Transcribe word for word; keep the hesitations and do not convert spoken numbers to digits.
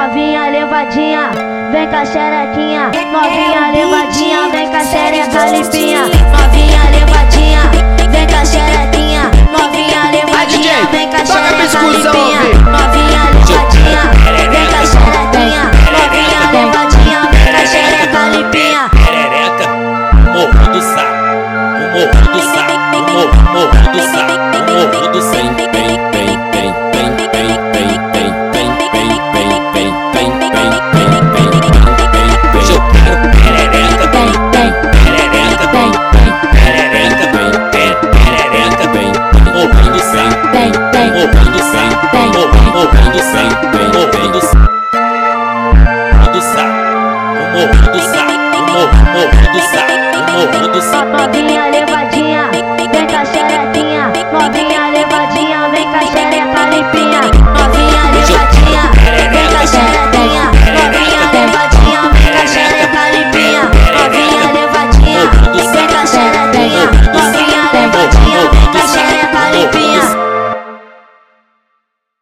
novinha levadinha, vem com a xerequinha. Novinha levadinha, vem com a xereca limpinha. Novinha levadinha, vem com a xerequinha. Novinha levadinha, vem com a xereca limpinha. Novinha levadinha, vem com a xerequinha. Novinha levadinha, vem com a xereca limpinha. Perereca, morro do saco, o morro do saco, o morro, morro do saco, o morro do saco. Bem, bem, bem, bem, bem, bem, bem, bem, bem, bem, bem, bem, bem, bem, bem, bem, bem. Jogaram perereca, bem, bem, perereca, bem, bem, perereca, bem, perereca, bem, morro do saco, bem, bem, morro do saco, bem, morro do saco, bem, morro do saco, do saco, o morro do saco, o morro, morro do saco, o morro do saco.